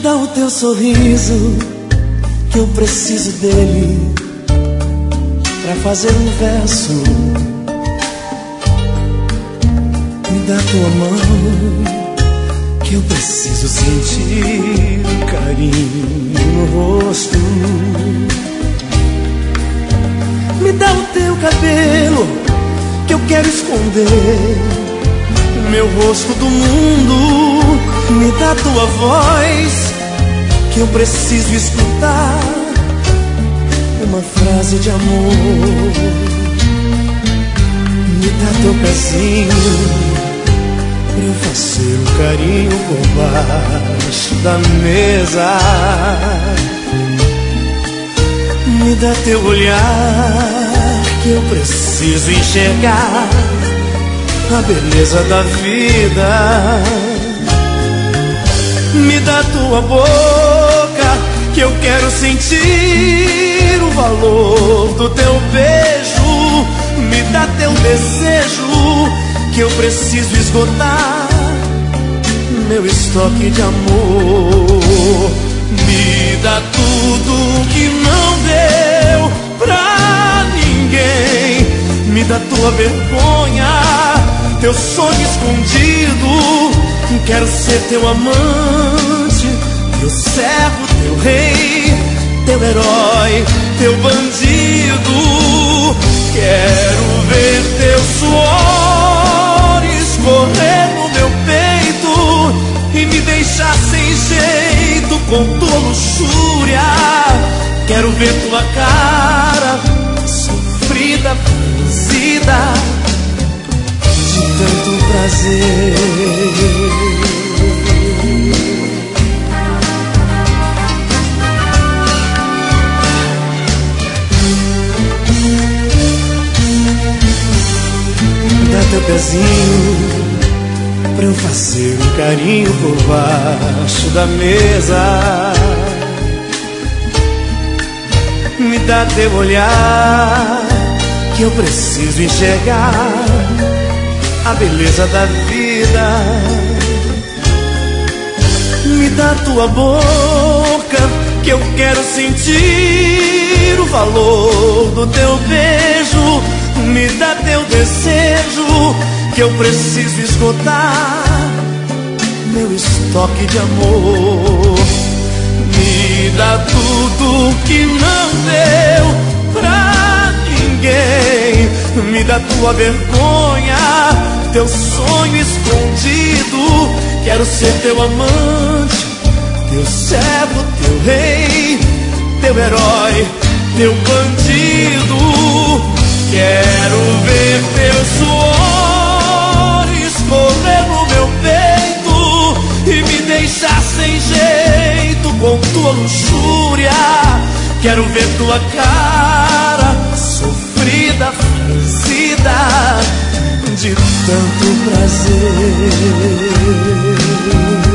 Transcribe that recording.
dá o teu sorriso, que eu preciso dele pra fazer um verso. Me dá tua mão, que eu preciso sentir o carinho no rosto. Me dá o teu cabelo, que eu quero esconder meu rosto do mundo. Me dá tua voz, que eu preciso escutar uma frase de amor. Me dá teu pezinho, pra eu fazer um carinho por baixo da mesa. Me dá teu olhar, que eu preciso enxergar a beleza da vida. Me dá tua boca, que eu quero sentir o valor do teu beijo. Me dá teu desejo, que eu preciso esgotar meu estoque de amor. Me dá tudo que não deu pra ninguém. Me dá tua vergonha, teu sonho escondido. Quero ser teu amante, teu servo, teu rei, teu herói, teu bandido. Quero ver teu suor escorrer no meu peito e me deixar sem jeito com tua luxúria. Quero ver tua cara sofrida, franzida de tanto prazer. Dá teu pezinho, pra eu fazer um carinho por baixo da mesa. Me dá teu olhar, que eu preciso enxergar a beleza da vida. Me dá tua boca, que eu quero sentir o valor do teu beijo. Me dá teu desejo, que eu preciso esgotar meu estoque de amor. Me dá tudo que não deu pra ninguém. Me dá tua vergonha, teu sonho escondido. Quero ser teu amante, teu servo, teu rei, teu herói, teu bandido. Quero ver teu suor escorrer no meu peito e me deixar sem jeito com tua luxúria. Quero ver tua cara sofrida, franzida de tanto prazer.